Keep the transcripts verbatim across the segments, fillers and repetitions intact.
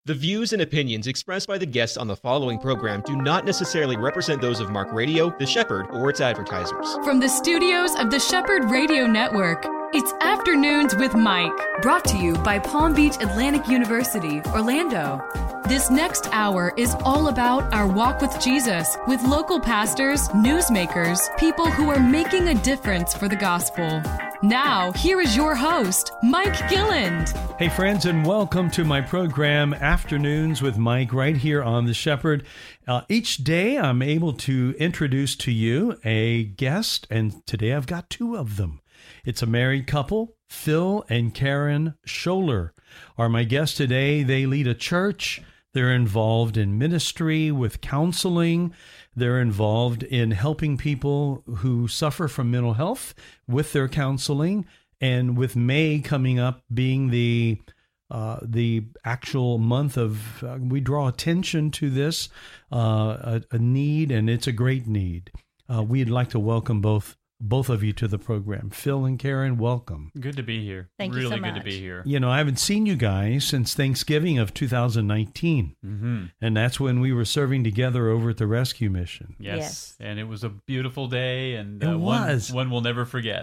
The views and opinions expressed by the guests on the following program do not necessarily represent those of Mark Radio, The Shepherd, or its advertisers. From the studios of the Shepherd Radio Network, it's Afternoons with Mike, brought to you by Palm Beach Atlantic University, Orlando. This next hour is all about our walk with Jesus, with local pastors, newsmakers, people who are making a difference for the gospel. Now, here is your host, Mike Gilland. Hey, friends, and welcome to my program, Afternoons with Mike, right here on The Shepherd. Uh, each day, I'm able to introduce to you a guest, and today I've got two of them. It's a married couple. Phil and Karen Scholler are my guests today. They lead a church. They're involved in ministry with counseling. They're involved in helping people who suffer from mental health with their counseling. And with May coming up being the uh, the actual month of, uh, we draw attention to this, uh, a, a need, and it's a great need. Uh, we'd like to welcome both both of you to the program. Phil and Karen, welcome. Good to be here. Thank really you so good much. to be here. You know, I haven't seen you guys since Thanksgiving of two thousand nineteen, Mm-hmm. and that's when we were serving together over at the rescue mission. Yes. Yes. And it was a beautiful day, and It uh, was. One, one we'll never forget.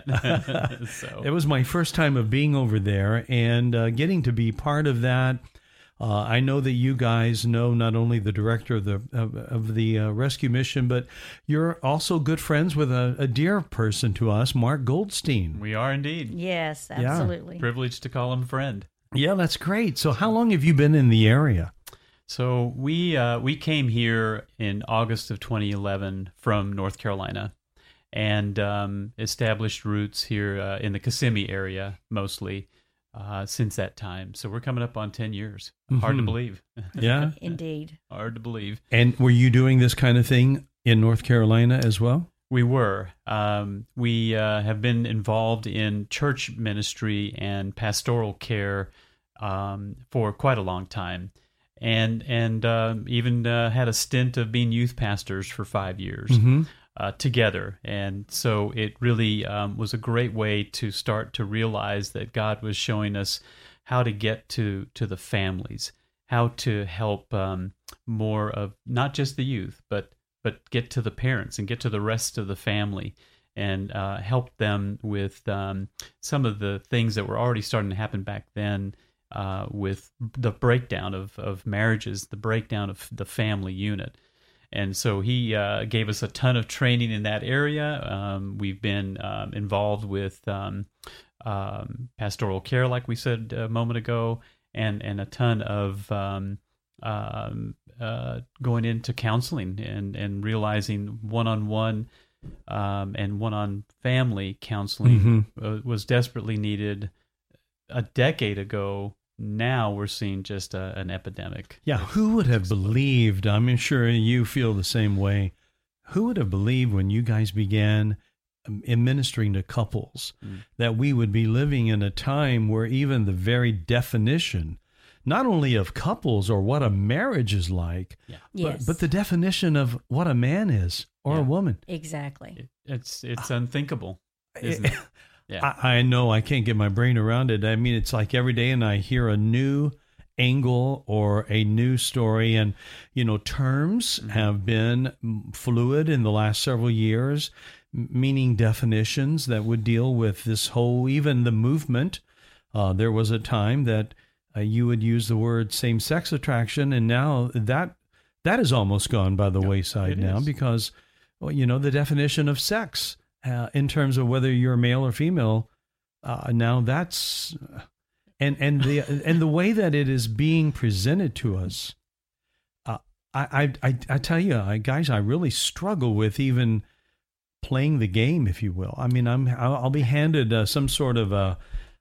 so. It was my first time of being over there and uh, getting to be part of that. Uh, I know that you guys know not only the director of the of, of the uh, rescue mission, but you're also good friends with a, a dear person to us, Mark Goldstein. We are indeed. Yes, Yeah. absolutely. Privileged to call him friend. Yeah, that's great. So how long have you been in the area? So we uh, we came here in August of twenty eleven from North Carolina and um, established roots here uh, in the Kissimmee area mostly uh, since that time. So we're coming up on ten years. Hard to Mhm. believe. Yeah. Indeed. Hard to believe. And were you doing this kind of thing in North Carolina as well? We were. Um, we uh, have been involved in church ministry and pastoral care um, for quite a long time, and and um even uh, had a stint of being youth pastors for five years Mm-hmm. uh, together. And so it really um, was a great way to start to realize that God was showing us how to get to to the families, how to help um, more of not just the youth, but but get to the parents and get to the rest of the family and uh, help them with um, some of the things that were already starting to happen back then uh, with the breakdown of, of marriages, the breakdown of the family unit. And so he uh, gave us a ton of training in that area. Um, we've been um, involved with um, um, pastoral care, like we said a moment ago, and, and a ton of um, um, uh, going into counseling and, and realizing one-on-one um, and one-on-family counseling Mm-hmm. uh, was desperately needed a decade ago. Now we're seeing just a, an epidemic. Yeah, who would have believed, I'm sure you feel the same way, who would have believed when you guys began um, ministering to couples Mm. that we would be living in a time where even the very definition, not only of couples or what a marriage is like, Yeah. Yes. but, but the definition of what a man is or Yeah. a woman. Exactly. It, it's it's unthinkable, isn't it? Yeah. I, I know I can't get my brain around it. I mean, it's like every day and I hear a new angle or a new story. And, you know, terms Mhm. have been fluid in the last several years, m- meaning definitions that would deal with this whole, even the movement. Uh, there was a time that uh, you would use the word same-sex attraction, and now that that is almost gone by the Yeah, wayside it now is. because, well, you know, the definition of sex uh, in terms of whether you're male or female, uh, now that's and and the and the way that it is being presented to us, uh, I, I I I tell you, I, guys, I really struggle with even playing the game, if you will. I mean, I'm I'll, I'll be handed uh, some sort of a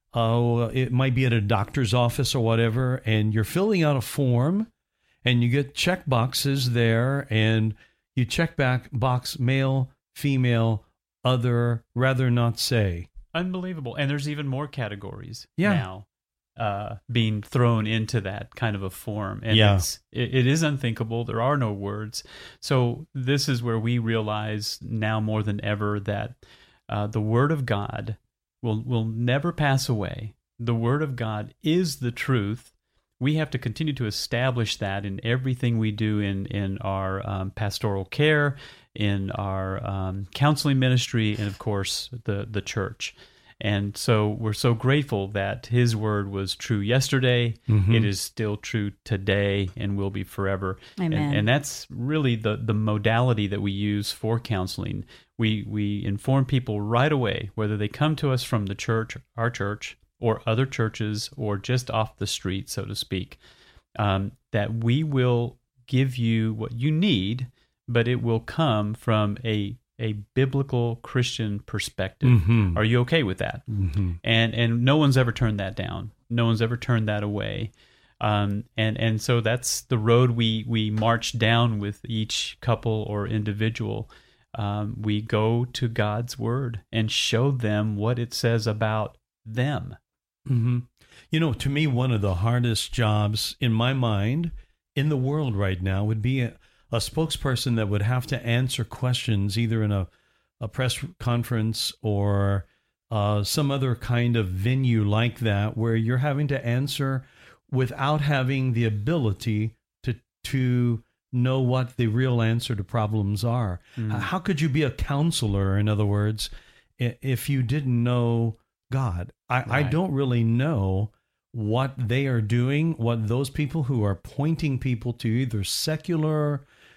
oh, it might be at a doctor's office or whatever, and you're filling out a form, and you get check boxes there, and you check back box male, female, other, rather not say. Unbelievable. And there's even more categories Yeah. now uh, being thrown into that kind of a form. And Yeah. it's, it, it is unthinkable. There are no words. So this is where we realize now more than ever that uh, the Word of God will will never pass away. The Word of God is the truth. we have to continue to establish that in everything we do in, in our um, pastoral care, in our um, counseling ministry, and of course, the, the church. And so we're so grateful that his word was true yesterday. Mm-hmm. It is still true today and will be forever. Amen. And, and that's really the, the modality that we use for counseling. We we inform people right away, whether they come to us from the church, our church, or other churches, or just off the street, so to speak, um, that we will give you what you need, but it will come from a a biblical Christian perspective. Mm-hmm. Are you okay with that? Mm-hmm. And and no one's ever turned that down. No one's ever turned that away. Um, and and so that's the road we we march down with each couple or individual. Um, we go to God's Word and show them what it says about them. Mm-hmm. You know, to me, one of the hardest jobs in my mind in the world right now would be a, a spokesperson that would have to answer questions either in a, a press conference or uh, some other kind of venue like that, where you're having to answer without having the ability to to know what the real answer to problems are. Mm. How could you be a counselor, in other words, if you didn't know God? I, right. I don't really know what they are doing, what those people who are pointing people to either secular,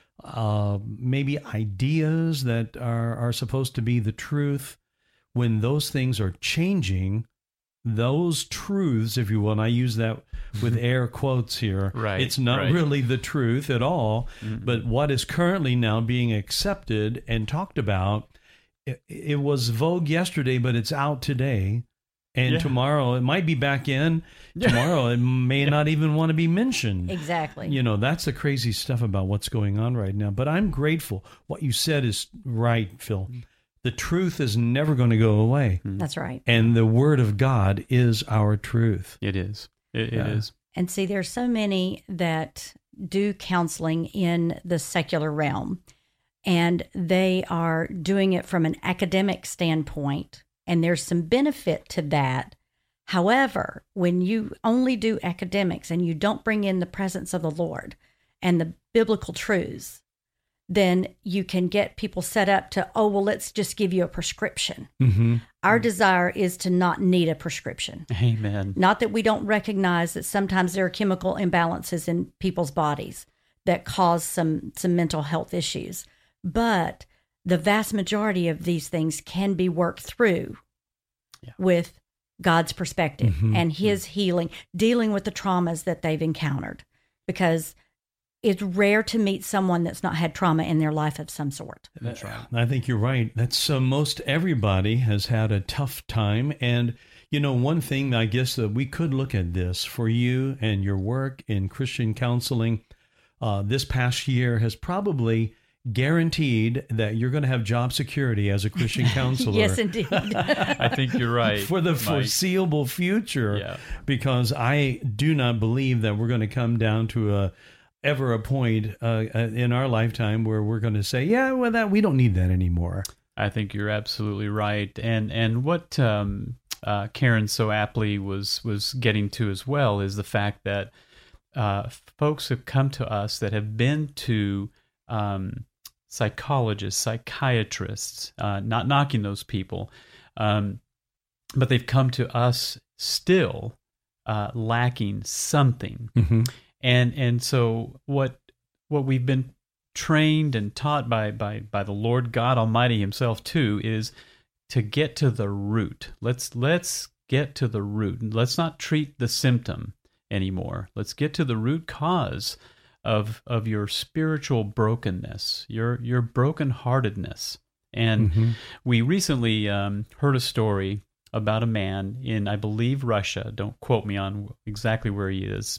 uh, maybe ideas that are, are supposed to be the truth, when those things are changing, those truths, if you will, and I use that with air quotes here, right, it's not right. really the truth at all, mm-hmm. but what is currently now being accepted and talked about, it, it was vogue yesterday, but it's out today. And yeah. tomorrow it might be back in. Tomorrow it may yeah. not even want to be mentioned. Exactly. You know, that's the crazy stuff about what's going on right now. But I'm grateful. What you said is right, Phil. The truth is never going to go away. That's right. And the Word of God is our truth. It is. It, yeah. it is. And see, there's so many that do counseling in the secular realm, and they are doing it from an academic standpoint. And there's some benefit to that. However, when you only do academics and you don't bring in the presence of the Lord and the biblical truths, then you can get people set up to, oh, well, let's just give you a prescription. Mm-hmm. Our desire is to not need a prescription. Amen. Not that we don't recognize that sometimes there are chemical imbalances in people's bodies that cause some, some mental health issues. But the vast majority of these things can be worked through yeah. with God's perspective mm-hmm. and His mm-hmm. healing, dealing with the traumas that they've encountered, because it's rare to meet someone that's not had trauma in their life of some sort. That's right. I think you're right. That's uh, most everybody has had a tough time. And, you know, one thing I guess that we could look at this for you and your work in Christian counseling uh, this past year has probably guaranteed that you're going to have job security as a Christian counselor. Yes, indeed. I think you're right. For the Mike. foreseeable future, yeah. because I do not believe that we're going to come down to a ever a point uh, in our lifetime where we're going to say, yeah, well, that we don't need that anymore. I think you're absolutely right. And and what um, uh, Karen so aptly was, was getting to as well is the fact that uh, folks have come to us that have been to um, psychologists, psychiatrists, uh, not knocking those people, um, but they've come to us still uh, lacking something. Mm-hmm. And and so what what we've been trained and taught by, by by the Lord God Almighty Himself too is to get to the root. Let's let's get to the root. Let's not treat the symptom anymore. Let's get to the root cause of of your spiritual brokenness, your your brokenheartedness. And mm-hmm. we recently um, heard a story about a man in, I believe, Russia. Don't quote me on exactly where he is.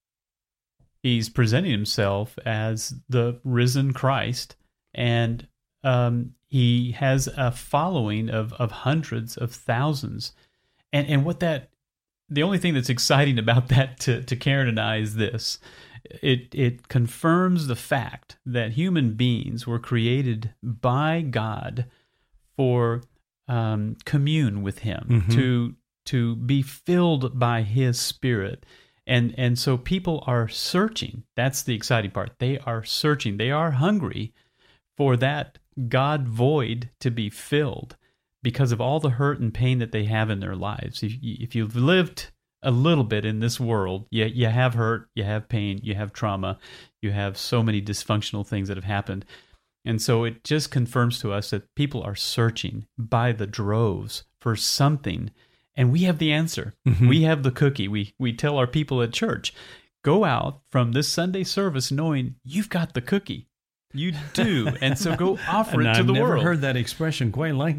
He's presenting himself as the risen Christ, and um, he has a following of, of hundreds of thousands. And and what that, the only thing that's exciting about that to, to Karen and I is this. It it confirms the fact that human beings were created by God for um, commune with Him, mm-hmm. to to be filled by His Spirit. And and so people are searching. That's the exciting part. They are searching. They are hungry for that God void to be filled because of all the hurt and pain that they have in their lives. If, if you've lived a little bit in this world, you, you have hurt, you have pain, you have trauma, you have so many dysfunctional things that have happened. And so it just confirms to us that people are searching by the droves for something. And we have the answer. Mm-hmm. We have the cookie. We we tell our people at church, go out from this Sunday service knowing you've got the cookie. You do. And so go offer and it to I've the never world. heard that expression quite like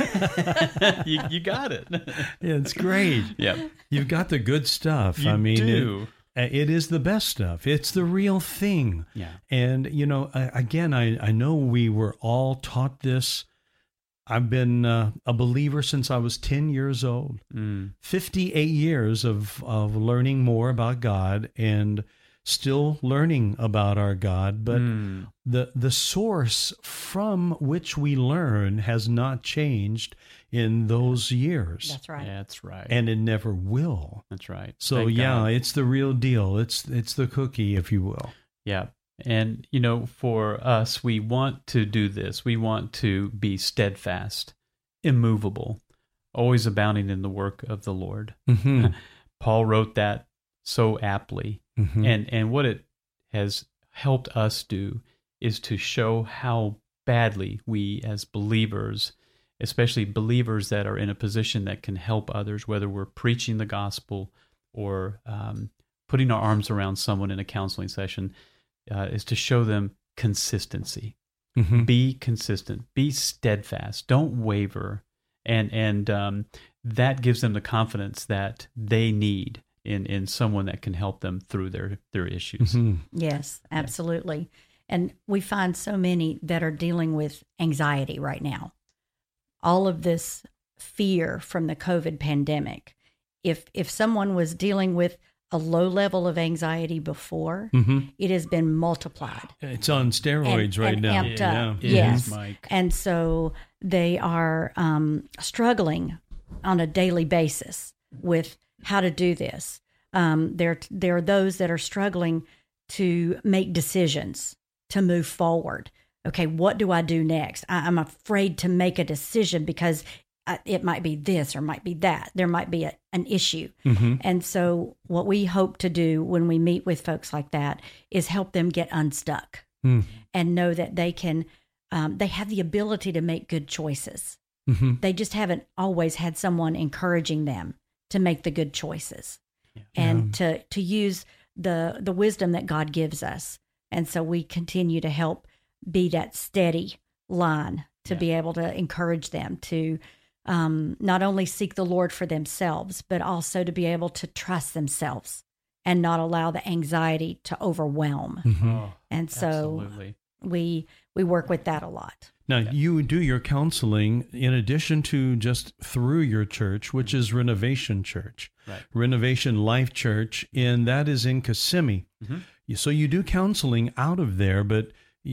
that. Yeah. you, you got it. Yeah, it's great. Yeah. You've got the good stuff. You I mean, do. It, it is the best stuff. It's the real thing. Yeah. And, you know, again, I, I know we were all taught this. I've been uh, a believer since I was ten years old. Mm. fifty-eight years of, of learning more about God and still learning about our God. But mm. the the source from which we learn has not changed in those years. That's right. Yeah, that's right. And it never will. That's right. So, Thank yeah, God. it's the real deal. It's it's the cookie, if you will. Yeah. And, you know, for us, we want to do this. We want to be steadfast, immovable, always abounding in the work of the Lord. Mm-hmm. Paul wrote that so aptly. Mm-hmm. And, and what it has helped us do is to show how badly we as believers, especially believers that are in a position that can help others, whether we're preaching the gospel or um, putting our arms around someone in a counseling session, Uh, is to show them consistency. Mm-hmm. Be consistent. Be steadfast. Don't waver. And and um, that gives them the confidence that they need in, in someone that can help them through their, their issues. Mm-hmm. Yes, absolutely. And we find so many that are dealing with anxiety right now. All of this fear from the COVID pandemic. If if someone was dealing with a low level of anxiety before, mm-hmm. it has been multiplied. It's on steroids and, right and now. Amped yeah. up. Yeah. Yes. Mike. And so they are um, struggling on a daily basis with how to do this. Um, there, there are those that are struggling to make decisions, to move forward. Okay, what do I do next? I, I'm afraid to make a decision because it might be this or might be that. There might be a, an issue. Mm-hmm. And so what we hope to do when we meet with folks like that is help them get unstuck mm. and know that they can, um, they have the ability to make good choices. Mm-hmm. They just haven't always had someone encouraging them to make the good choices yeah. and yeah. to, to use the, the wisdom that God gives us. And so we continue to help be that steady line to yeah. be able to encourage them to Um, not only seek the Lord for themselves, but also to be able to trust themselves and not allow the anxiety to overwhelm. Mm-hmm. Oh, and so absolutely. we we work with that a lot. Now, yeah. you do your counseling in addition to just through your church, which is Renovation Church, right. Renovation Life Church, and that is in Kissimmee. Mm-hmm. So you do counseling out of there, but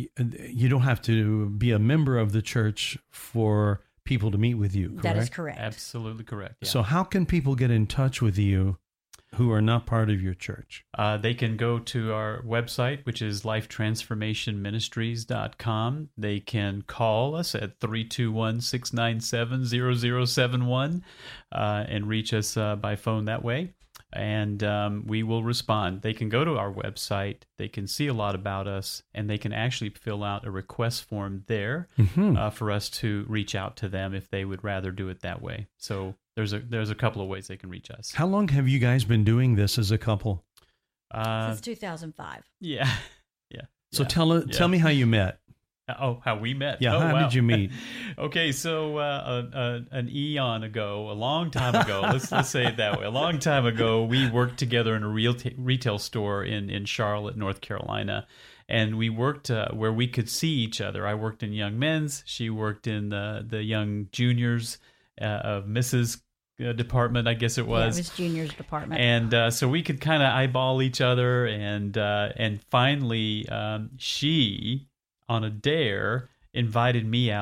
you don't have to be a member of the church for people to meet with you, correct? That is correct. Absolutely correct. Yeah. So how can people get in touch with you who are not part of your church? Uh, they can go to our website, which is life transformation ministries dot com. They can call us at three two one, six nine seven, zero zero seven one uh, and reach us uh, by phone that way. And um, we will respond. They can go to our website, they can see a lot about us, and they can actually fill out a request form there mm-hmm. uh, for us to reach out to them if they would rather do it that way. So there's a there's a couple of ways they can reach us. How long have you guys been doing this as a couple? Uh, Since two thousand five. Yeah, yeah. So yeah. tell yeah. tell me how you met. Oh, how we met. Yeah, oh, how wow. did you meet? Okay, so uh, a, a, an eon ago, a long time ago, let's let's say it that way. A long time ago, we worked together in a real t- retail store in, in Charlotte, North Carolina, and we worked uh, where we could see each other. I worked in young men's. She worked in the the young juniors uh, of Missus Uh, department, I guess it was. Yeah, it was juniors department. And uh, so we could kind of eyeball each other, and uh, and finally, um, she on a dare invited me out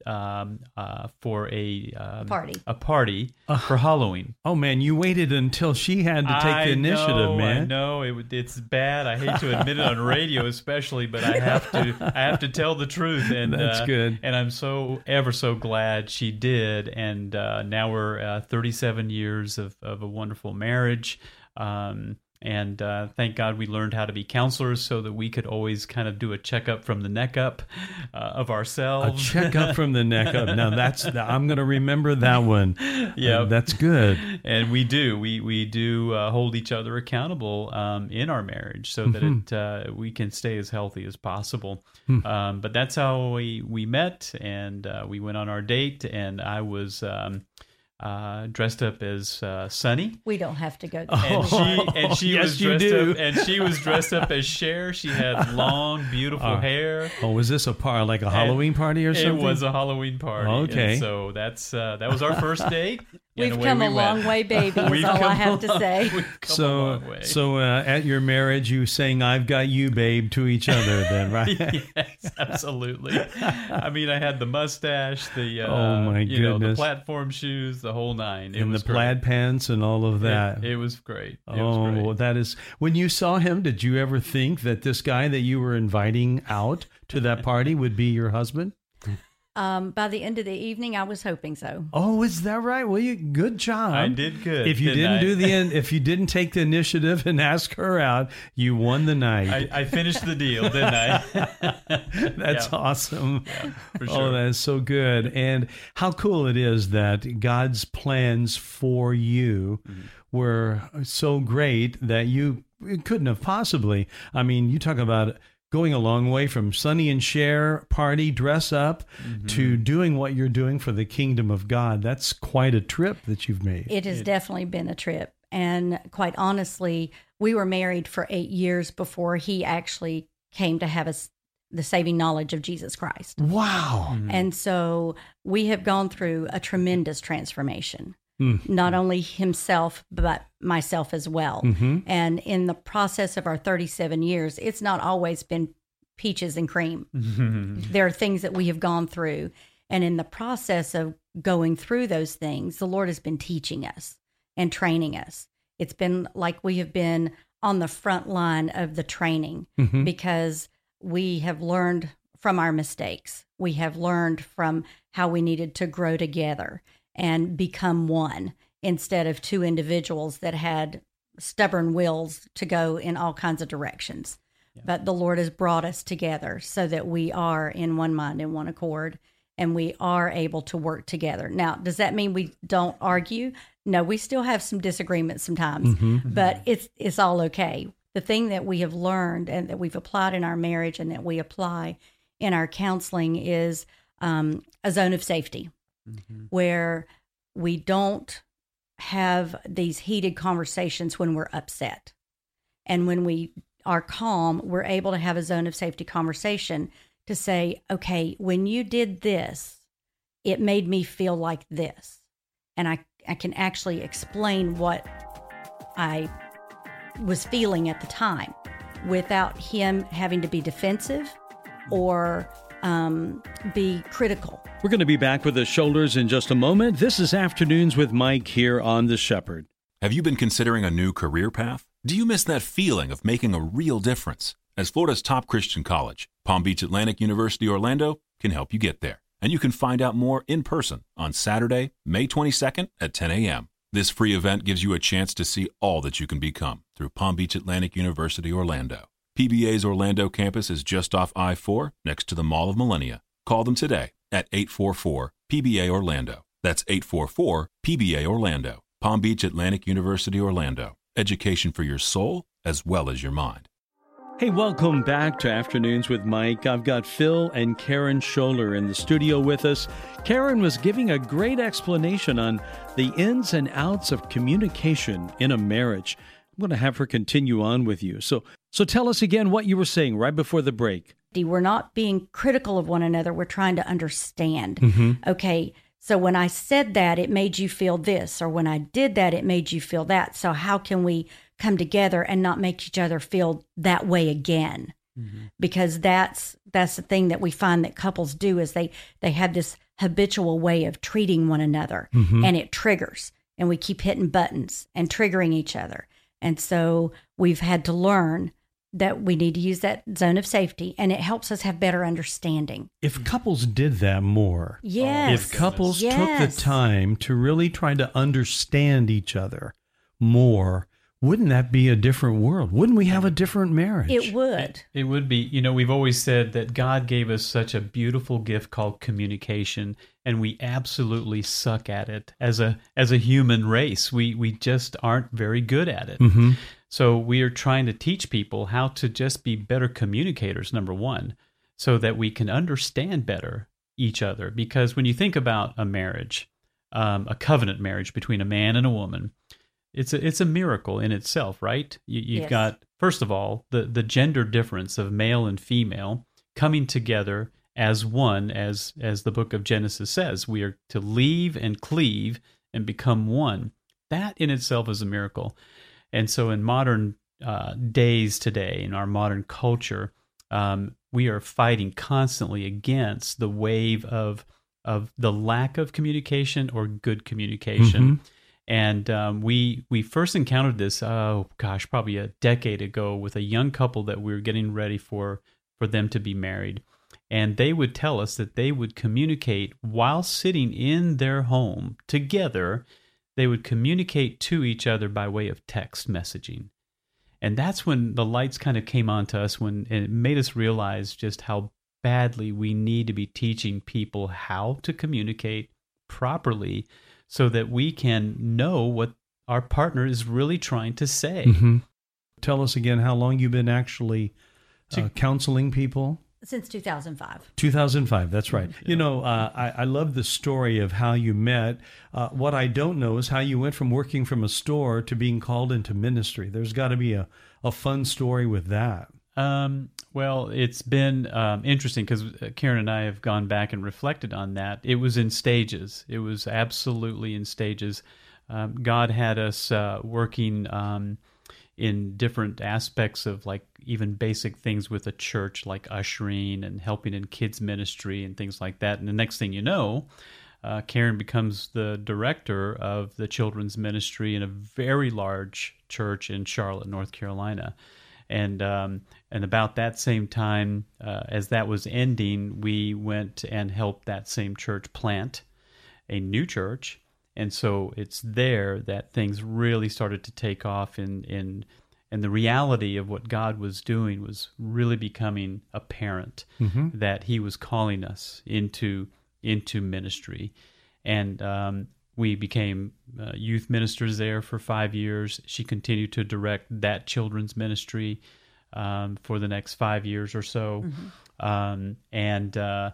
um, uh, for a um, Party. a party for Halloween. Oh man, you waited until she had to take I the initiative, know, man. I know it, it's bad. I hate to admit it on radio, especially, but I have to. I have to tell the truth, and That's uh, good. And I'm so ever so glad she did. And uh, now we're uh, thirty-seven years of of a wonderful marriage. Um, And uh, thank God we learned how to be counselors so that we could always kind of do a checkup from the neck up uh, of A ourselves. checkup from the neck up. Now that's I'm going to remember that one. Yeah, Uh, that's good. And we do, we we do uh, hold each other accountable um, in our marriage so that Mhm. it uh, we can stay as healthy as possible. Hmm. Um, but that's how we we met, and uh, we went on our date, and I was um, uh, dressed up as uh, Sunny. We don't have to go. And she and she Yes, was you dressed do. up and she was dressed up as Cher. She had long, beautiful Uh, hair. Oh, was this a par like a Halloween party or It something? was a Halloween party. Okay. And so that's uh, that was our first date. and We've away come we a long went. way, baby, is We've all I come have a to say. long- we've come a So, long way. so uh, at your marriage, you saying "I've got you, babe" to each other, then, right? Yes, absolutely. I mean, I had the mustache, the uh, Oh, my you know, the goodness. platform shoes, the whole nine. It And the was great. plaid pants and all of that. It, it was great. It oh, was great. well, that is. When you saw him, did you ever think that this guy that you were inviting out to that party would be your husband? Um, by the end of the evening, I was hoping so. Oh, is that right? Well, you good job. I did good. If you didn't didn't I? do the in- if you didn't take the initiative and ask her out, you won the night. I, I finished the deal, didn't I? That's Yeah. awesome. for Oh, sure. that is so good. And how cool it is that God's plans for you Mm-hmm. were so great that you couldn't have possibly. I mean, you talk about going a long way from Sonny and Cher party, dress up, Mm-hmm. to doing what you're doing for the kingdom of God. That's quite a trip that you've made. It has definitely been a trip. And quite honestly, we were married for eight years before he actually came to have us the saving knowledge of Jesus Christ. Wow. Mm-hmm. And so we have gone through a tremendous transformation, Mm. not only himself, but myself as well. Mm-hmm. And in the process of our thirty-seven years, it's not always been peaches and cream. There are things that we have gone through. And in the process of going through those things, the Lord has been teaching us and training us. It's been like we have been on the front line of the training Mhm. because we have learned from our mistakes. We have learned from how we needed to grow together and become one instead of two individuals that had stubborn wills to go in all kinds of directions. But the Lord has brought us together so that we are in one mind and one accord, and we are able to work together. Now, does that mean we don't argue? No, we still have some disagreements sometimes, but it's it's all okay. The thing that we have learned and that we've applied in our marriage and that we apply in our counseling is um, a zone of safety where we don't have these heated conversations when we're upset. And when we are calm, we're able to have a zone of safety conversation to say, okay, when you did this, it made me feel like this. And I, I can actually explain what I was feeling at the time without him having to be defensive or um, be critical. We're going to be back with the shoulders in just a moment. This is Afternoons with Mike here on The Shepherd. Have you been considering a new career path? Do you miss that feeling of making a real difference? As Florida's top Christian college, Palm Beach Atlantic University Orlando can help you get there. And you can find out more in person on Saturday, May twenty-second at ten a.m. This free event gives you a chance to see all that you can become through Palm Beach Atlantic University Orlando. P B A's Orlando campus is just off I four next to the Mall of Millennia. Call them today at eight four four P B A Orlando. That's eight four four P B A Orlando. Palm Beach Atlantic University Orlando. Education for your soul as well as your mind. Hey, welcome back to Afternoons with Mike. I've got Phil and Karen Scholler in the studio with us. Karen was giving a great explanation on the ins and outs of communication in a marriage. I'm going to have her continue on with you. So, so tell us again what you were saying right before the break. We're not being critical of one another. We're trying to understand. Okay, so when I said that, it made you feel this, or when I did that, it made you feel that. So how can we come together and not make each other feel that way again? Because that's that's the thing that we find that couples do is they they have this habitual way of treating one another, Mm-hmm. and it triggers, and we keep hitting buttons and triggering each other. And so we've had to learn that we need to use that zone of safety, and it helps us have better understanding. If couples did that more, Yes. if couples Yes. took the time to really try to understand each other more, wouldn't that be a different world? Wouldn't we have a different marriage? It would. It, it would be, you know, we've always said that God gave us such a beautiful gift called communication, and we absolutely suck at it as a as a human race. We we just aren't very good at it. Mhm. So we are trying to teach people how to just be better communicators, number one, so that we can understand better each other. Because when you think about a marriage, um, a covenant marriage between a man and a woman, It's a it's a miracle in itself, right? You, you've Yes. got, first of all, the, the gender difference of male and female coming together as one, as as the book of Genesis says. We are to leave and cleave and become one. That in itself is a miracle. And so in modern uh, days today, in our modern culture, um, we are fighting constantly against the wave of of the lack of communication or good communication. Mhm. And um, we we first encountered this, oh gosh, probably a decade ago with a young couple that we were getting ready for for them to be married. And they would tell us that they would communicate while sitting in their home together. They would communicate to each other by way of text messaging. And that's when the lights kind of came on to us, when and it made us realize just how badly we need to be teaching people how to communicate properly, so that we can know what our partner is really trying to say. Mm-hmm. Tell us again how long you've been actually uh, counseling people. Since two thousand five. two thousand five, that's right. You know, uh, I, I love the story of how you met. Uh, what I don't know is how you went from working from a store to being called into ministry. There's got to be a, a fun story with that. Um, well, it's been um, interesting because Karen and I have gone back and reflected on that. It was in stages. It was absolutely in stages. Um, God had us uh, working um, in different aspects of, like, even basic things with a church, like ushering and helping in kids ministry and things like that. And the next thing you know, uh, Karen becomes the director of the children's ministry in a very large church in Charlotte, North Carolina. And um, and about that same time, uh, as that was ending, we went and helped that same church plant a new church. And so it's there that things really started to take off, in, in, and the reality of what God was doing was really becoming apparent, Mm-hmm. that He was calling us into into ministry. And um, we became uh, youth ministers there for five years. She continued to direct that children's ministry um, for the next five years or so. Mm-hmm. Um, and uh,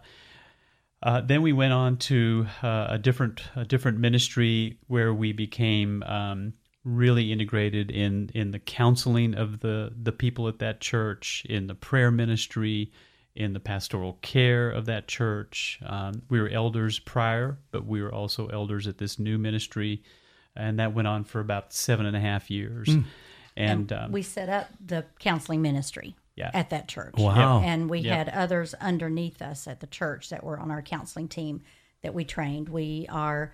uh, then we went on to uh, a different a different ministry where we became um, really integrated in, in the counseling of the, the people at that church, in the prayer ministry, in the pastoral care of that church. Um, we were elders prior, but we were also elders at this new ministry, and that went on for about seven and a half years. Mm. And, And um, we set up the counseling ministry Yeah. at that church. Wow. And we Yep. had others underneath us at the church that were on our counseling team that we trained. We are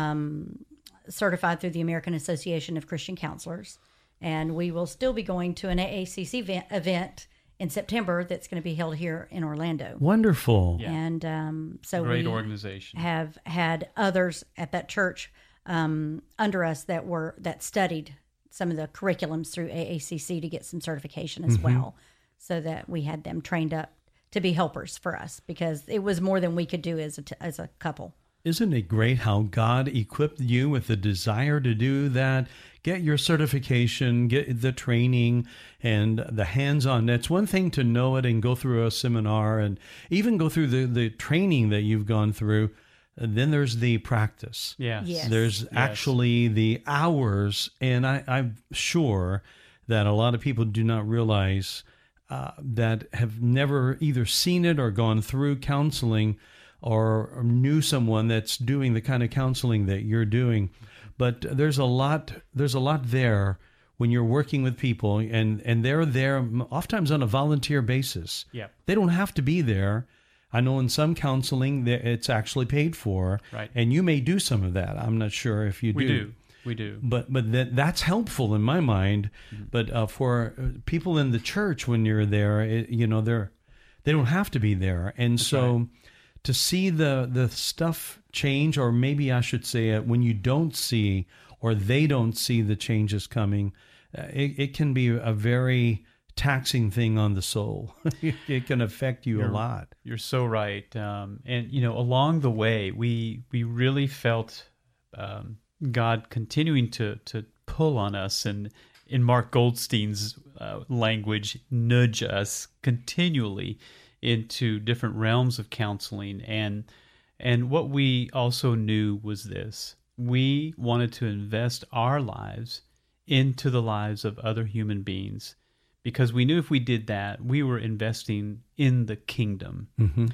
um, certified through the American Association of Christian Counselors, and we will still be going to an A A C C event, event in September that's going to be held here in Orlando. Wonderful. Yeah. And um, so great we organization. have had others at that church um, under us that were that studied some of the curriculums through A A C C to get some certification as well, so that we had them trained up to be helpers for us, because it was more than we could do as a t- as a couple. Isn't it great how God equipped you with the desire to do that? Get your certification, get the training and the hands-on. It's one thing to know it and go through a seminar and even go through the, the training that you've gone through. And then there's the practice. Yes. Yes. There's Yes. actually the hours. And I, I'm sure that a lot of people do not realize uh, that have never either seen it or gone through counseling or, or knew someone that's doing the kind of counseling that you're doing. But there's a lot, there's a lot there when you're working with people and, and they're there oftentimes on a volunteer basis. Yeah. They don't have to be there. I know in some counseling that it's actually paid for. Right. And you may do some of that. I'm not sure if you do. We do. We do. But but that that's helpful in my mind. Mm-hmm. But uh, for people in the church, when you're there, it, you know, they're they don't have to be there. And that's so right. to see the the stuff change, or maybe I should say it, when you don't see or they don't see the changes coming, uh, it, it can be a very taxing thing on the soul. It can affect you you're, a lot. You're so right. Um, and, you know, along the way, we we really felt um, God continuing to to pull on us, and in Mark Goldstein's uh, language, nudge us continually into different realms of counseling. And and what we also knew was this: we wanted to invest our lives into the lives of other human beings, because we knew if we did that, we were investing in the kingdom. Mm-hmm.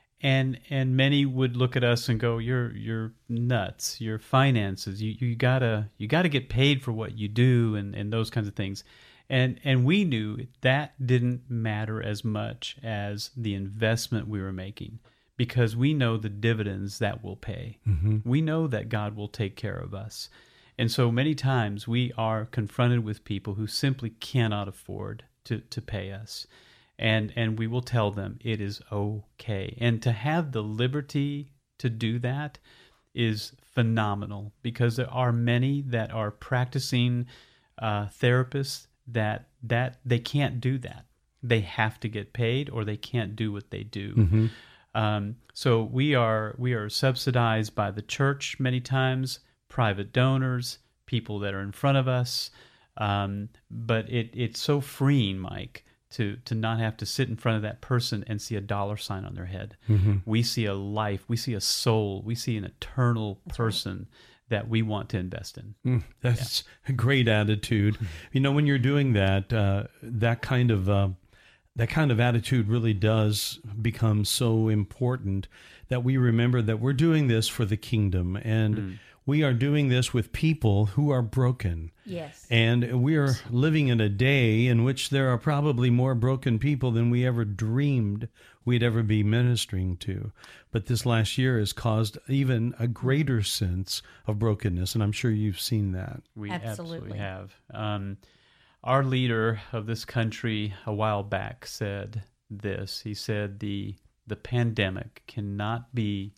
And and many would look at us and go, "You're you're nuts. Your finances. You you gotta you gotta get paid for what you do," and, and those kinds of things. And and we knew that didn't matter as much as the investment we were making, because we know the dividends that will pay. Mm-hmm. We know that God will take care of us. And so many times we are confronted with people who simply cannot afford to, to pay us. And and we will tell them it is okay. And to have the liberty to do that is phenomenal, because there are many that are practicing uh, therapists that that they can't do that. They have to get paid, or they can't do what they do. Mm-hmm. Um, so we are we are subsidized by the church many times, private donors, people that are in front of us. Um, but it it's so freeing, Mike, to to not have to sit in front of that person and see a dollar sign on their head. Mm-hmm. We see a life, we see a soul, we see an eternal that's person right. that we want to invest in. Mm, that's yeah. a great attitude. You know, when you're doing that, uh, that kind of uh, that kind of attitude really does become so important, that we remember that we're doing this for the kingdom, and mm. we are doing this with people who are broken. Yes. And we are living in a day in which there are probably more broken people than we ever dreamed we'd ever be ministering to. But this last year has caused even a greater sense of brokenness, and I'm sure you've seen that. We absolutely, absolutely have. Um, our leader of this country a while back said this. He said the the pandemic cannot be...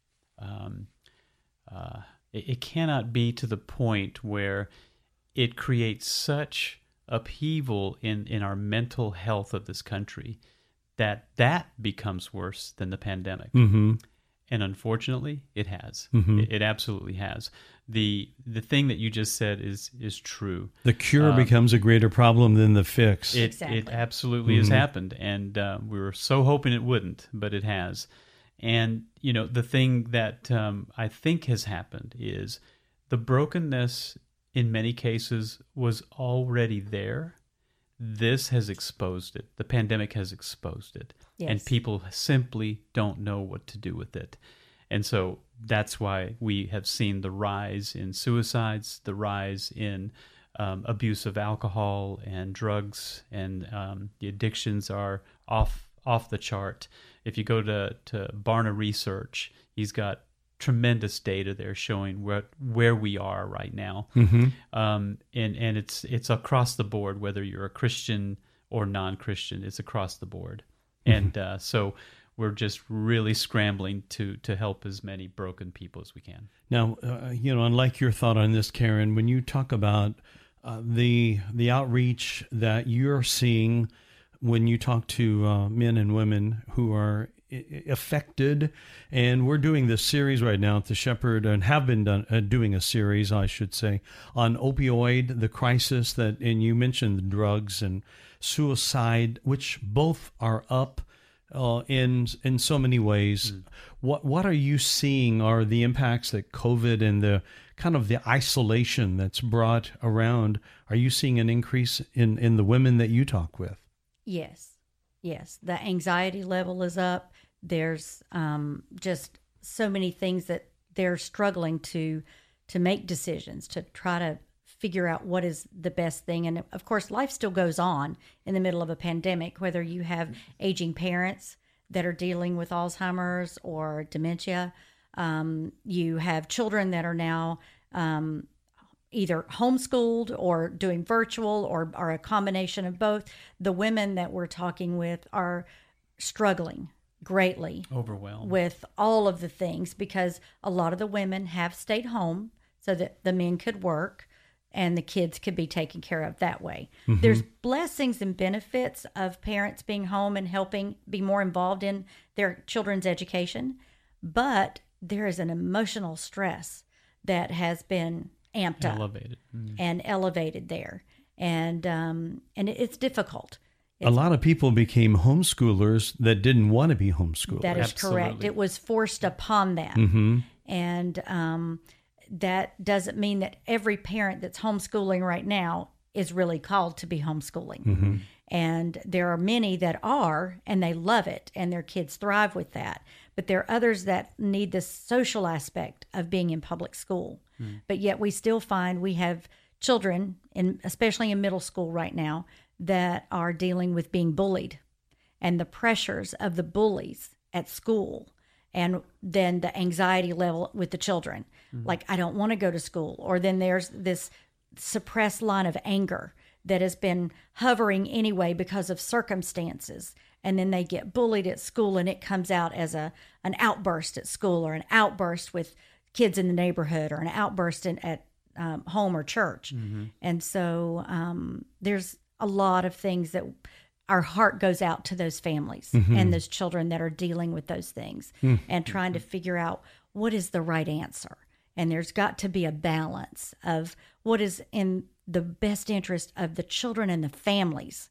Um, uh, It cannot be to the point where it creates such upheaval in, in our mental health of this country that that becomes worse than the pandemic. Mm-hmm. And unfortunately, it has. Mm-hmm. It, it absolutely has. The the thing that you just said is is true. The cure um, becomes a greater problem than the fix. It, exactly. it absolutely mm-hmm. has happened. And uh, we were so hoping it wouldn't, but it has. And, you know, the thing that um, I think has happened is the brokenness in many cases was already there. This has exposed it. The pandemic has exposed it. Yes. And people simply don't know what to do with it. And so that's why we have seen the rise in suicides, the rise in um, abuse of alcohol and drugs, and um, the addictions are off off the chart. If you go to, to Barna Research, he's got tremendous data there showing where where we are right now, mm-hmm. um, and and it's it's across the board, whether you're a Christian or non-Christian. It's across the board, mm-hmm. and uh, so we're just really scrambling to to help as many broken people as we can. Now, uh, you know, unlike your thought on this, Karen, when you talk about uh, the the outreach that you're seeing, when you talk to uh, men and women who are I- affected, and we're doing this series right now at the Shepherd, and have been done, uh, doing a series, I should say, on opioid, the crisis that, and you mentioned drugs and suicide, which both are up uh, in in so many ways. Mm. What what are you seeing are the impacts that COVID and the kind of the isolation that's brought around? Are you seeing an increase in, in the women that you talk with? Yes, yes. The anxiety level is up. There's um, just so many things that they're struggling to to make decisions, to try to figure out what is the best thing. And of course, life still goes on in the middle of a pandemic, whether you have aging parents that are dealing with Alzheimer's or dementia. Um, you have children that are now um, either homeschooled or doing virtual or, or a combination of both. The women that we're talking with are struggling greatly, overwhelmed with all of the things, because a lot of the women have stayed home so that the men could work and the kids could be taken care of that way. Mm-hmm. There's blessings and benefits of parents being home and helping be more involved in their children's education, but there is an emotional stress that has been amped elevated. up mm. and elevated there. And um, and it's difficult. It's, a lot of people became homeschoolers that didn't want to be homeschoolers. That is Absolutely. correct. It was forced upon them. Mm-hmm. And um, that doesn't mean that every parent that's homeschooling right now is really called to be homeschooling. Mm-hmm. And there are many that are, and they love it, and their kids thrive with that. But there are others that need the social aspect of being in public school. Mm. But yet we still find we have children, in, especially in middle school right now, that are dealing with being bullied and the pressures of the bullies at school, and then the anxiety level with the children. Mm-hmm. Like, I don't want to go to school. Or then there's this suppressed line of anger that has been hovering anyway because of circumstances. And then they get bullied at school, and it comes out as a an outburst at school, or an outburst with kids in the neighborhood, or an outburst in, at um, home or church. Mm-hmm. And so um, there's a lot of things that our heart goes out to those families mm-hmm. and those children that are dealing with those things mm-hmm. and trying to figure out what is the right answer. And there's got to be a balance of what is in the best interest of the children and the families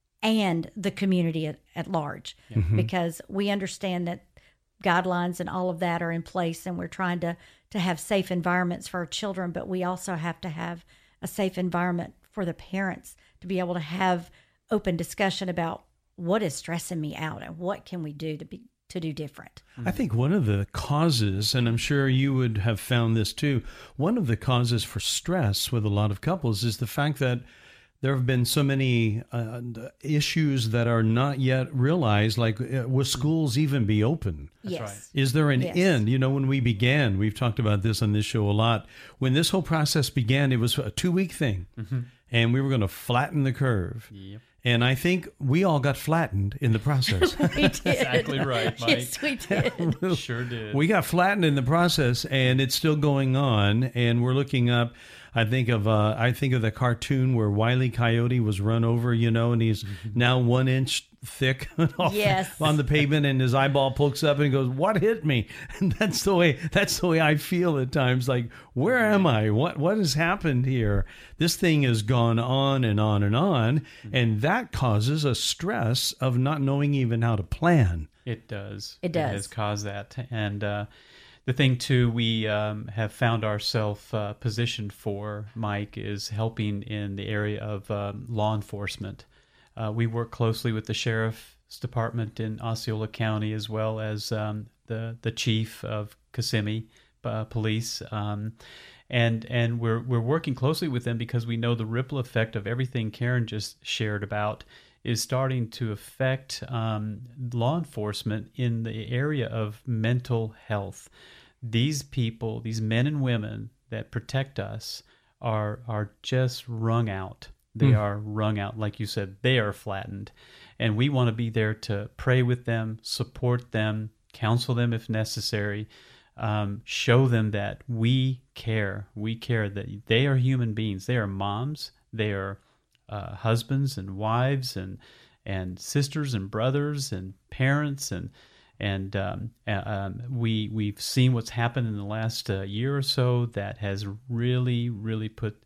and the community at, at large, mm-hmm. because we understand that guidelines and all of that are in place, and we're trying to, to have safe environments for our children, but we also have to have a safe environment for the parents to be able to have open discussion about what is stressing me out and what can we do to be to do different. I think one of the causes, and I'm sure you would have found this too, one of the causes for stress with a lot of couples is the fact that there have been so many uh, issues that are not yet realized, like uh, will schools even be open? That's yes. right. Is there an yes. end? You know, when we began, we've talked about this on this show a lot. When this whole process began, it was a two-week thing, mm-hmm. and we were going to flatten the curve. Yep. And I think we all got flattened in the process. We did. Exactly right, Mike. Yes, we did. Sure did. We got flattened in the process, and it's still going on. And we're looking up. I think of uh, I think of the cartoon where Wile E. Coyote was run over, you know, and he's mm-hmm. now one inch thick yes. on the pavement, and his eyeball pokes up and he goes, "What hit me?" And that's the way that's the way I feel at times. Like, where am I? What what has happened here? This thing has gone on and on and on, and that causes a stress of not knowing even how to plan. It does. It does. It has caused that, and. Uh, The thing, too, we um, have found ourselves uh, positioned for, Mike, is helping in the area of um, law enforcement. Uh, we work closely with the Sheriff's Department in Osceola County, as well as um, the the Chief of Kissimmee uh, Police, um, and and we're we're working closely with them because we know the ripple effect of everything Karen just shared about is starting to affect um, law enforcement in the area of mental health. These people, these men and women that protect us are are just wrung out. They mm. are wrung out. Like you said, they are flattened. And we want to be there to pray with them, support them, counsel them if necessary, um, show them that we care. We care that they are human beings. They are moms. They are uh, husbands and wives and and sisters and brothers and parents, and and um, um, we we've seen what's happened in the last uh, year or so that has really really put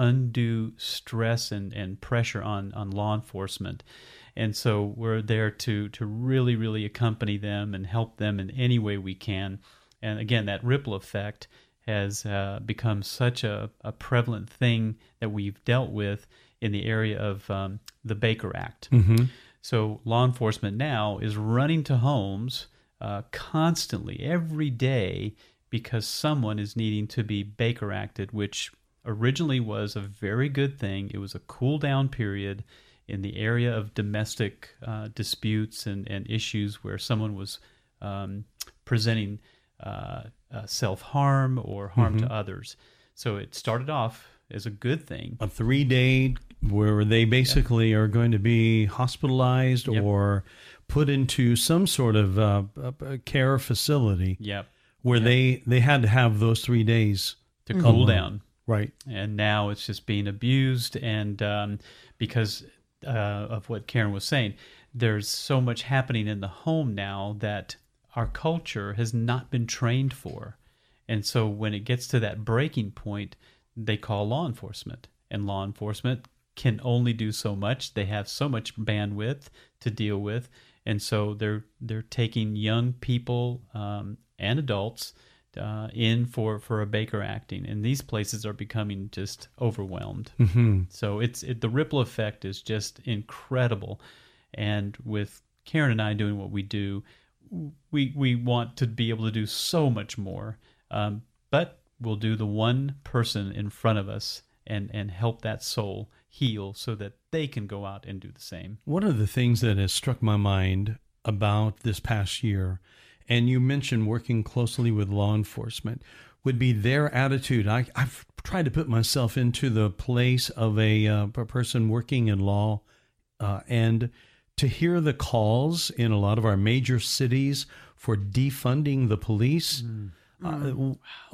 undue stress and, and pressure on, on law enforcement. And so we're there to to really really accompany them and help them in any way we can. And again, that ripple effect has uh, become such a, a prevalent thing that we've dealt with in the area of um, the Baker Act. Mm-hmm. So law enforcement now is running to homes uh, constantly, every day, because someone is needing to be Baker Acted, which originally was a very good thing. It was a cool down period in the area of domestic uh, disputes and, and issues where someone was um, presenting uh, uh, self-harm or harm mm-hmm. to others. So it started off as a good thing. A three-day where they basically yep. are going to be hospitalized yep. or put into some sort of uh, care facility yep. where yep. they, they had to have those three days to mm-hmm. cool down. Right. And now it's just being abused. And um, because uh, of what Karen was saying, there's so much happening in the home now that our culture has not been trained for. And so when it gets to that breaking point, they call law enforcement. And law enforcement can only do so much. They have so much bandwidth to deal with. And so they're they're taking young people um, and adults uh, in for, for a Baker acting. And these places are becoming just overwhelmed. Mm-hmm. So it's it, the ripple effect is just incredible. And with Karen and I doing what we do, we we want to be able to do so much more. Um, but we'll do the one person in front of us and, and help that soul heal so that they can go out and do the same. One of the things that has struck my mind about this past year, and you mentioned working closely with law enforcement, would be their attitude. I, I've tried to put myself into the place of a, uh, a person working in law, uh, and to hear the calls in a lot of our major cities for defunding the police. Mm. Uh,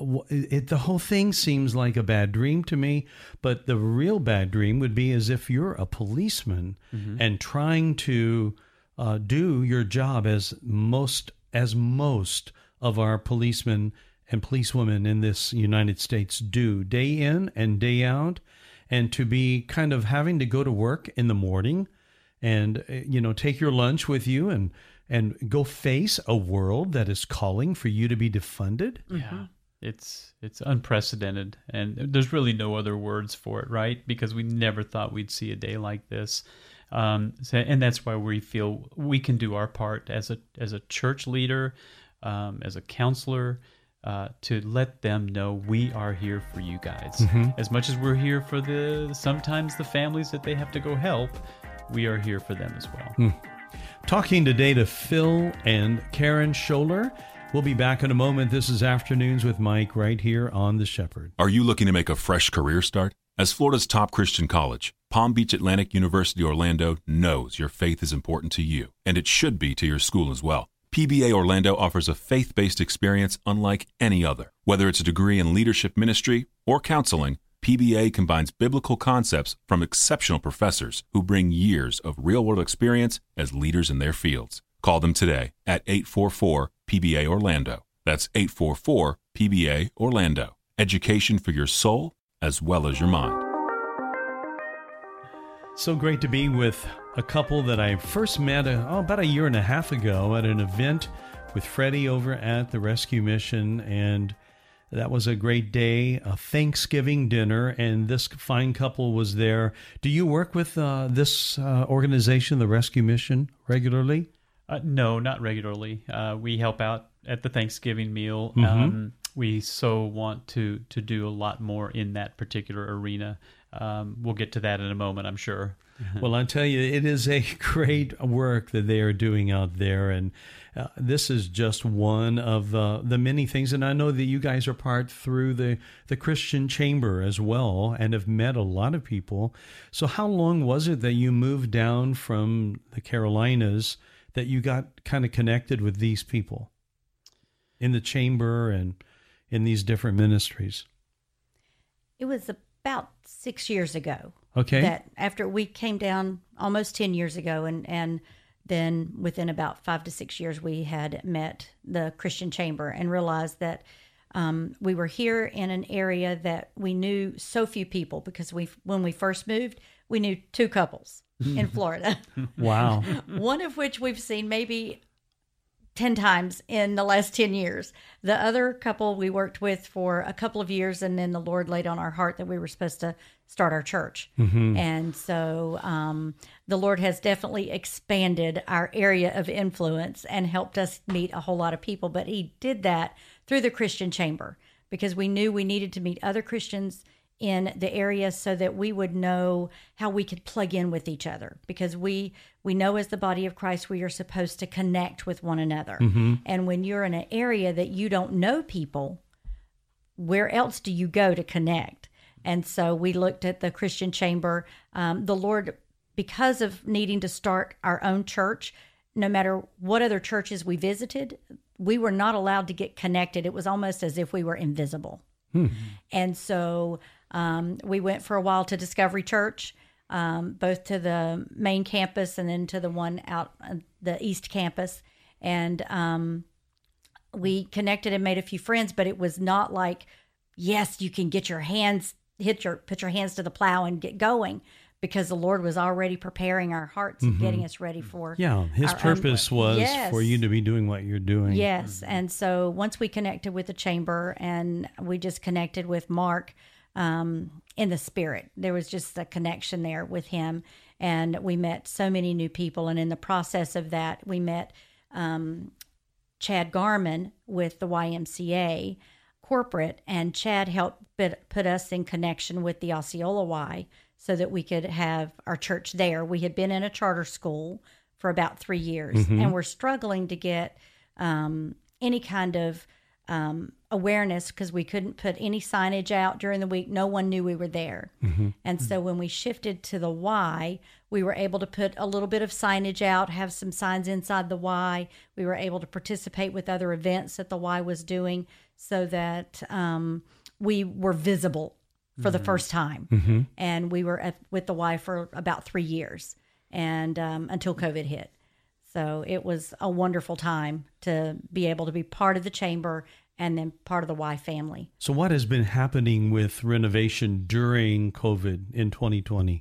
it, the whole thing seems like a bad dream to me, but the real bad dream would be as if you're a policeman mm-hmm. and trying to uh, do your job as most as most of our policemen and policewomen in this United States do, day in and day out, and to be kind of having to go to work in the morning and, you know, take your lunch with you and and go face a world that is calling for you to be defunded? Yeah, mm-hmm. it's it's unprecedented, and there's really no other words for it, right? Because we never thought we'd see a day like this, um, so, and that's why we feel we can do our part as a as a church leader, um, as a counselor, uh, to let them know we are here for you guys. Mm-hmm. As much as we're here for the sometimes the families that they have to go help, we are here for them as well. Mm. Talking today to Phil and Karen Scholler. We'll be back in a moment. This is Afternoons with Mike right here on The Shepherd. Are you looking to make a fresh career start? As Florida's top Christian college, Palm Beach Atlantic University Orlando knows your faith is important to you, and it should be to your school as well. P B A Orlando offers a faith-based experience unlike any other. Whether it's a degree in leadership ministry or counseling, P B A combines biblical concepts from exceptional professors who bring years of real-world experience as leaders in their fields. Call them today at eight four four P B A Orlando. That's eight four four P B A Orlando. Education for your soul as well as your mind. So great to be with a couple that I first met uh, oh, about a year and a half ago at an event with Freddie over at the Rescue Mission, and that was a great day, a Thanksgiving dinner, and this fine couple was there. Do you work with uh, this uh, organization, the Rescue Mission, regularly? Uh, no, not regularly. Uh, we help out at the Thanksgiving meal. Mm-hmm. Um, we so want to, to do a lot more in that particular arena. Um, we'll get to that in a moment, I'm sure. Well, I tell you, it is a great work that they are doing out there, and uh, this is just one of the, the many things. And I know that you guys are part through the, the Christian Chamber as well and have met a lot of people. So how long was it that you moved down from the Carolinas that you got kind of connected with these people in the chamber and in these different ministries? It was about six years ago. Okay. That after we came down almost ten years ago, and, and then within about five to six years, we had met the Christian Chamber and realized that um, we were here in an area that we knew so few people, because we, when we first moved, we knew two couples in Florida. Wow. One of which we've seen maybe ten times in the last ten years. The other couple we worked with for a couple of years, and then the Lord laid on our heart that we were supposed to start our church. Mm-hmm. And so um, the Lord has definitely expanded our area of influence and helped us meet a whole lot of people. But he did that through the Christian Chamber, because we knew we needed to meet other Christians in the area so that we would know how we could plug in with each other, because we we know as the body of Christ we are supposed to connect with one another. Mm-hmm. And when you're in an area that you don't know people, where else do you go to connect? And so we looked at the Christian Chamber. Um, the Lord, because of needing to start our own church, no matter what other churches we visited, we were not allowed to get connected. It was almost as if we were invisible. Hmm. And so um, we went for a while to Discovery Church, um, both to the main campus and then to the one out uh, the East Campus. And um, we connected and made a few friends, but it was not like, yes, you can get your hands, hit your, put your hands to the plow and get going, because the Lord was already preparing our hearts and mm-hmm. getting us ready for Yeah, his purpose own, was yes. for you to be doing what you're doing. Yes, mm-hmm. And so once we connected with the chamber and we just connected with Mark um, in the spirit, there was just a connection there with him. And we met so many new people. And in the process of that, we met um, Chad Garman with the Y M C A corporate, and Chad helped put, put us in connection with the Osceola Y, so that we could have our church there. We had been in a charter school for about three years, mm-hmm. and we're struggling to get um, any kind of um, awareness, because we couldn't put any signage out during the week. No one knew we were there. Mm-hmm. And so when we shifted to the Y, we were able to put a little bit of signage out, have some signs inside the Y. We were able to participate with other events that the Y was doing, so that um, we were visible for the first time. Mm-hmm. And we were at, with the Y for about three years and um, until COVID hit. So it was a wonderful time to be able to be part of the chamber and then part of the Y family. So what has been happening with renovation during COVID in twenty twenty?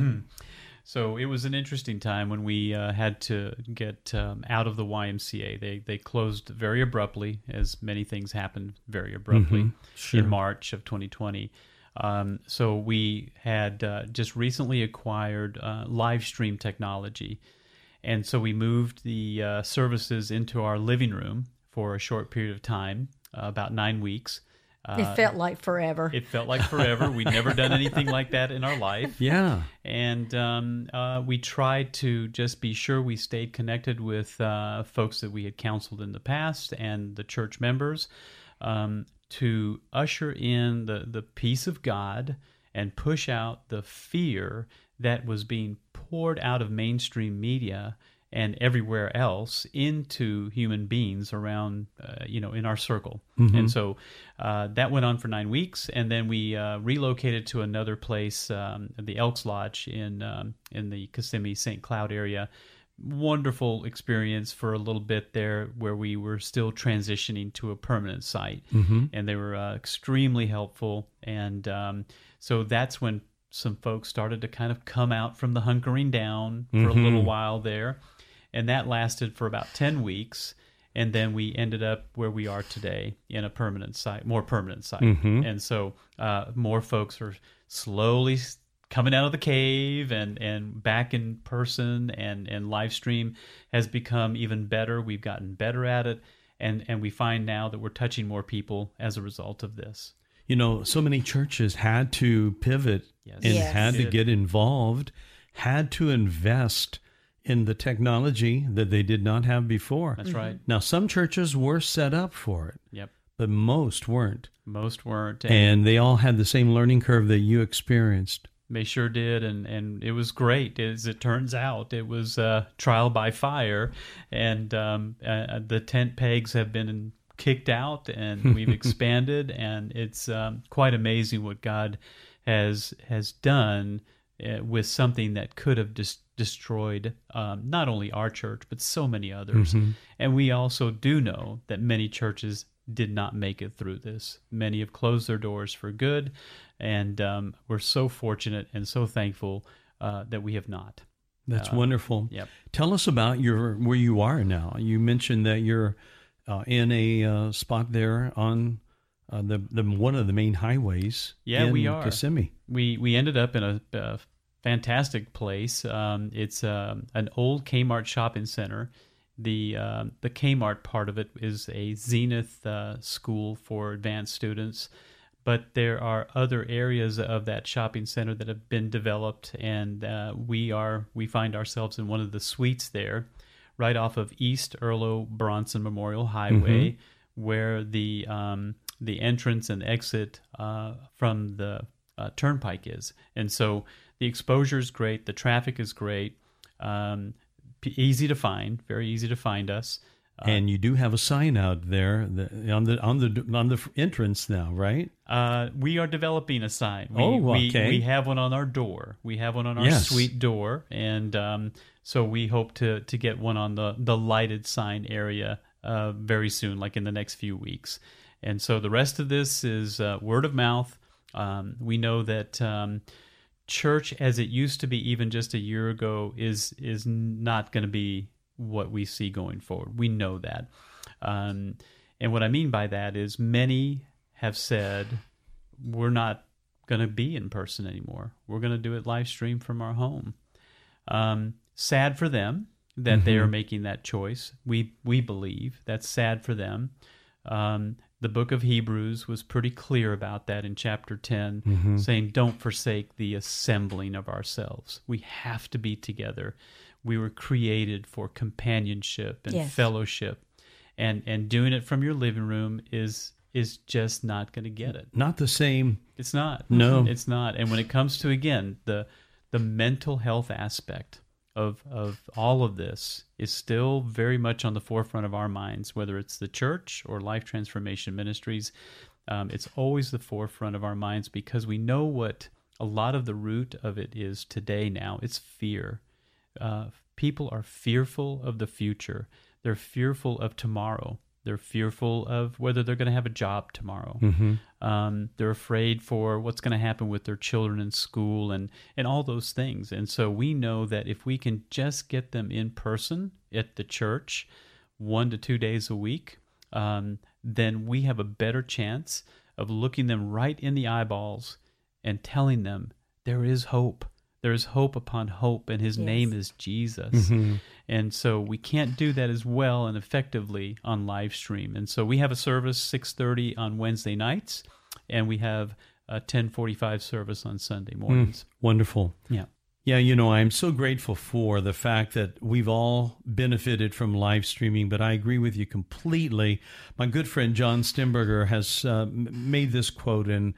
So it was an interesting time when we uh, had to get um, out of the Y M C A. They they closed very abruptly, as many things happened very abruptly mm-hmm. sure. in March of twenty twenty. Um, so we had uh, just recently acquired uh, live stream technology. And so we moved the uh, services into our living room for a short period of time, uh, about nine weeks. Uh, it felt like forever. It felt like forever. We'd never done anything like that in our life. Yeah. And um, uh, we tried to just be sure we stayed connected with uh, folks that we had counseled in the past and the church members, um, to usher in the, the peace of God and push out the fear that was being poured out of mainstream media and everywhere else into human beings around, uh, you know, in our circle. Mm-hmm. And so uh, that went on for nine weeks, and then we uh, relocated to another place, um, the Elks Lodge in um, in the Kissimmee Saint Cloud area. Wonderful experience for a little bit there, where we were still transitioning to a permanent site, mm-hmm. and they were uh, extremely helpful. And um, so that's when some folks started to kind of come out from the hunkering down for mm-hmm. a little while there, and that lasted for about ten weeks. And then we ended up where we are today, in a permanent site, more permanent site. Mm-hmm. And so uh, more folks are slowly coming out of the cave and, and back in person, and, and live stream has become even better. We've gotten better at it, and, and we find now that we're touching more people as a result of this. You know, so many churches had to pivot yes. and yes. had to get involved, had to invest in the technology that they did not have before. That's mm-hmm. right. Now, some churches were set up for it. Yep. But most weren't. Most weren't. And, and they all had the same learning curve that you experienced. They sure did, and, and it was great. As it turns out, it was uh, trial by fire, and um, uh, the tent pegs have been kicked out, and we've expanded, and it's um, quite amazing what God has has done uh, with something that could have dis- destroyed um, not only our church, but so many others. Mm-hmm. And we also do know that many churches did not make it through this. Many have closed their doors for good, and um, we're so fortunate and so thankful uh, that we have not. That's uh, wonderful. Yep. Tell us about your where you are now. You mentioned that you're uh, in a uh, spot there on uh, the the one of the main highways. Yeah, in we are. Kissimmee. We we ended up in a, a fantastic place. Um, it's um, an old Kmart shopping center. The uh, the Kmart part of it is a Zenith uh, school for advanced students, but there are other areas of that shopping center that have been developed, and uh, we are we find ourselves in one of the suites there, right off of East Earlo Bronson Memorial Highway, mm-hmm. where the um, the entrance and exit uh, from the uh, turnpike is. And so the exposure is great, the traffic is great, um, p- easy to find, very easy to find us. Uh, and you do have a sign out there the, on the on the on the entrance now, right? Uh, we are developing a sign. We, oh, okay. We, we have one on our door. We have one on our yes. suite door, and um, so we hope to to get one on the the lighted sign area uh, very soon, like in the next few weeks. And so the rest of this is uh, word of mouth. Um, we know that um, church, as it used to be even just a year ago, is is not going to be what we see going forward. We know that. Um, and what I mean by that is many have said, we're not going to be in person anymore. We're going to do it live stream from our home. Um, sad for them that mm-hmm. they are making that choice. We we believe that's sad for them. Um, the book of Hebrews was pretty clear about that in chapter ten, mm-hmm. saying, don't forsake the assembling of ourselves. We have to be together. We were created for companionship and yes. fellowship, and and doing it from your living room is is just not going to get it. Not the same. It's not. No, it's not. And when it comes to, again, the the mental health aspect of of all of this is still very much on the forefront of our minds, whether it's the church or Life Transformation Ministries. Um, it's always the forefront of our minds because we know what a lot of the root of it is today now. It's fear. Uh, people are fearful of the future. They're fearful of tomorrow. They're fearful of whether they're going to have a job tomorrow. Mm-hmm. Um, they're afraid for what's going to happen with their children in school and, and all those things. And so we know that if we can just get them in person at the church one to two days a week, um, then we have a better chance of looking them right in the eyeballs and telling them there is hope. There is hope upon hope, and his yes. name is Jesus. Mm-hmm. And so we can't do that as well and effectively on live stream. And so we have a service six thirty on Wednesday nights, and we have a ten forty-five service on Sunday mornings. Mm, wonderful. Yeah. Yeah, you know, I'm so grateful for the fact that we've all benefited from live streaming, but I agree with you completely. My good friend John Stemberger has uh, made this quote, and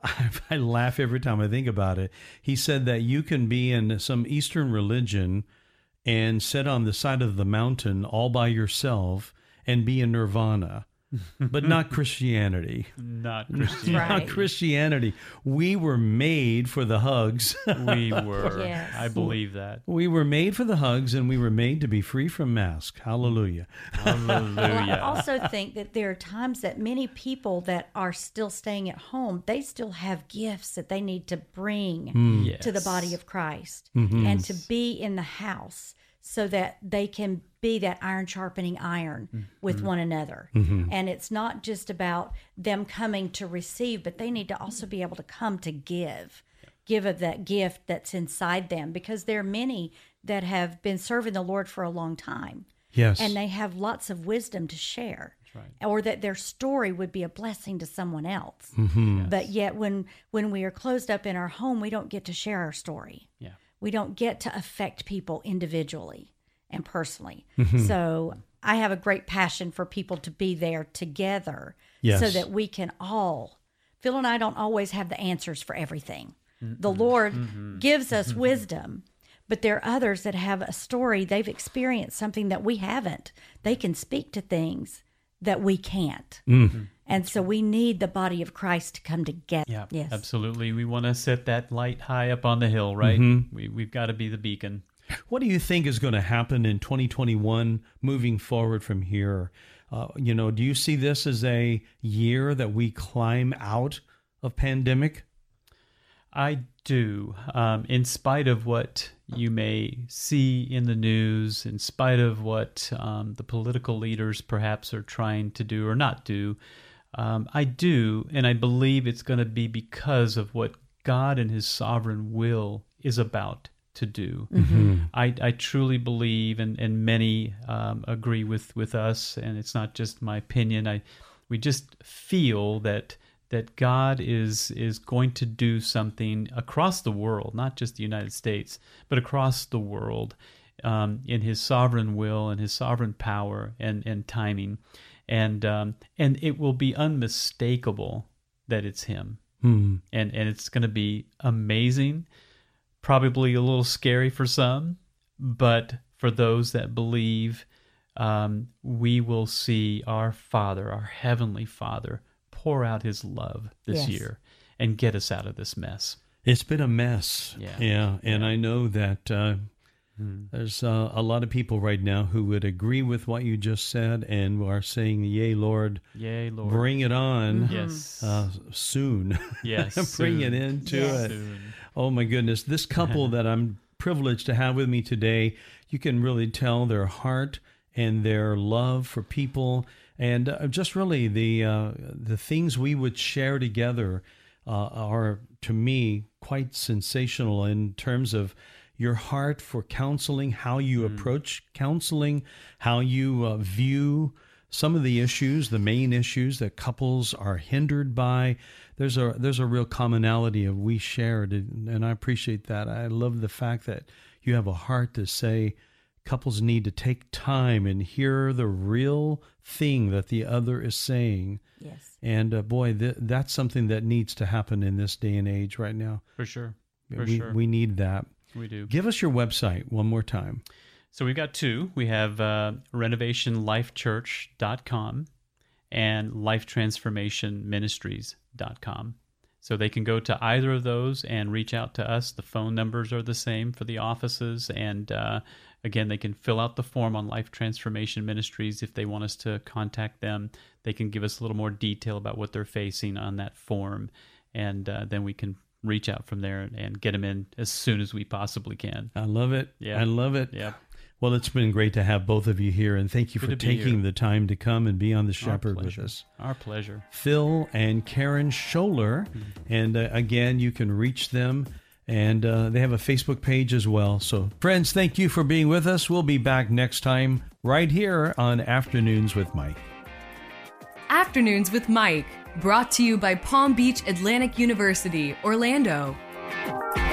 I laugh every time I think about it. He said that you can be in some Eastern religion and sit on the side of the mountain all by yourself and be in nirvana, but not Christianity. Not Christianity. Right. Not Christianity. We were made for the hugs. We were. Yes. I believe that. We were made for the hugs, and we were made to be free from masks. Hallelujah. Hallelujah. Well, I also think that there are times that many people that are still staying at home, they still have gifts that they need to bring Mm. Yes. to the body of Christ Mm-hmm. and to be in the house so that they can be that iron sharpening iron mm-hmm. with one another. Mm-hmm. And it's not just about them coming to receive, but they need to also be able to come to give. Give of that gift that's inside them, because there are many that have been serving the Lord for a long time. Yes. And they have lots of wisdom to share. That's right. Or that their story would be a blessing to someone else. Mm-hmm. Yes. But yet when when we are closed up in our home, we don't get to share our story. Yeah. We don't get to affect people individually and personally. Mm-hmm. So I have a great passion for people to be there together Yes. so that we can all, Phil and I don't always have the answers for everything. Mm-hmm. The Lord mm-hmm. gives us mm-hmm. wisdom, but there are others that have a story. They've experienced something that we haven't. They can speak to things that we can't. Mm-hmm. And so we need the body of Christ to come together. Yeah, yes. absolutely. We want to set that light high up on the hill, right? Mm-hmm. We, we've got to be the beacon. What do you think is going to happen in twenty twenty-one moving forward from here? Uh, you know, do you see this as a year that we climb out of pandemic? I do. Um, in spite of what you may see in the news, in spite of what um, the political leaders perhaps are trying to do or not do, um, I do, and I believe it's going to be because of what God and His sovereign will is about to do. Mm-hmm. I, I truly believe, and, and many um, agree with, with us, and it's not just my opinion. I we just feel that that God is is going to do something across the world, not just the United States, but across the world, um, in His sovereign will and His sovereign power and, and timing. And um, and it will be unmistakable that it's Him. Hmm. And, and it's going to be amazing, probably a little scary for some, but for those that believe, um, we will see our Father, our Heavenly Father, pour out His love this Yes. year and get us out of this mess. It's been a mess. Yeah. Yeah. And Yeah. I know that uh, Hmm. there's uh, a lot of people right now who would agree with what you just said and are saying, yea, Lord, Yay, Lord. bring it on Yes. uh, soon. Yes. bring soon. it into Yes. it. Soon. Oh, my goodness. This couple that I'm privileged to have with me today, you can really tell their heart and their love for people, and uh, just really the uh, the things we would share together uh, are, to me, quite sensational in terms of your heart for counseling, how you Mm. approach counseling, how you uh, view some of the issues, the main issues that couples are hindered by. There's a there's a real commonality of we shared, and, and I appreciate that. I love the fact that you have a heart to say couples need to take time and hear the real thing that the other is saying. Yes. And uh, boy, th- that's something that needs to happen in this day and age right now. For sure. For we sure. we need that. We do. Give us your website one more time. So we've got two. We have uh, renovation life church dot com and life transformation ministries dot com. So they can go to either of those and reach out to us. The phone numbers are the same for the offices. And uh, again, they can fill out the form on Life Transformation Ministries if they want us to contact them. They can give us a little more detail about what they're facing on that form. And uh, then we can reach out from there and get them in as soon as we possibly can. I love it. Yeah. I love it. Yeah. Well, it's been great to have both of you here, and thank you Good for to be taking here. the time to come and be on the Our Shepherd with pleasure. us. Our pleasure. Phil and Karen Scholler, and uh, again, you can reach them, and uh, they have a Facebook page as well. So, friends, thank you for being with us. We'll be back next time right here on Afternoons with Mike. Afternoons with Mike, brought to you by Palm Beach Atlantic University, Orlando.